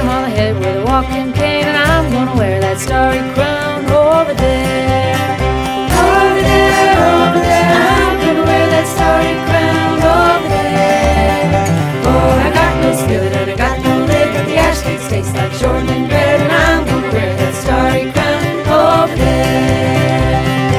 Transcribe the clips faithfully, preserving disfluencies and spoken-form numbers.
on the head with a walking cane, and I'm gonna wear that starry crown over there. Over there, over there, I'm gonna wear that starry crown over there. For I got no skillet and I got no lid, but the ash cakes taste like shortening bread, and I'm gonna wear that starry crown over there.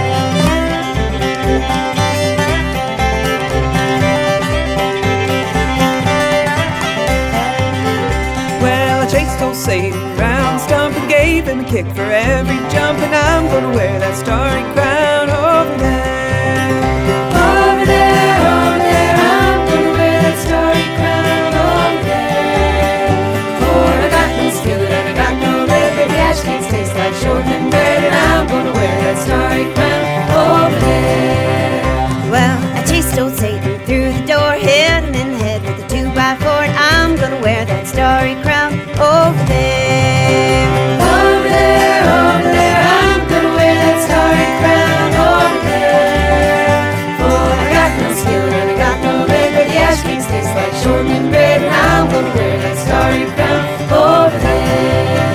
Well, I chased old Satan round, stump and gave him a kick for every jump, and I'm gonna wear that starry crown over there. Over there, over there, I'm gonna wear that starry crown over there. For I got no skillet and I got no lid, but the ash cakes taste like shortening bread, and I'm gonna wear that starry crown over there. Well, I chased old Satan through the door, hit him in the head with a two by four, and I'm gonna wear that starry crown over there. Over there, over there, I'm gonna wear that starry crown over there. For I got no skillet and I got no lid, but the ash cakes taste like shortening bread, and I'm gonna wear that starry crown over there.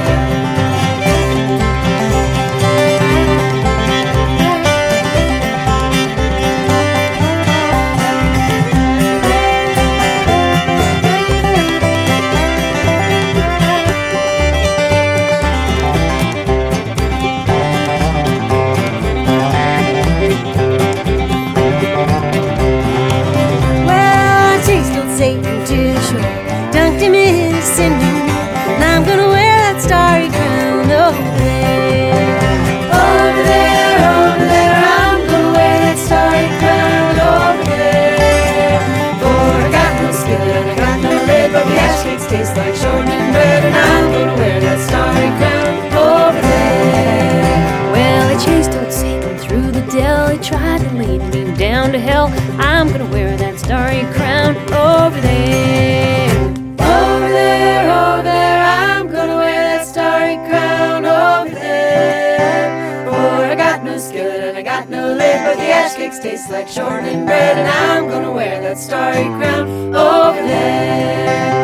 Satan to the shore, dunked him in the cinder, and I'm gonna wear that starry crown over there. Over there, over there, I'm gonna wear that starry crown over there. For I got no skillet and I got no lid, but the ash cakes taste like shortening bread, and I'm gonna wear that starry crown over there. Well, I chased old Satan through the dell, he tried to lead me down to hell. I'm gonna wear that starry crown over there. Over there, over there, I'm gonna wear that starry crown over there. For I got no skillet and I got no lid, but the ash cakes taste like shortening bread, and I'm gonna wear that starry crown over there.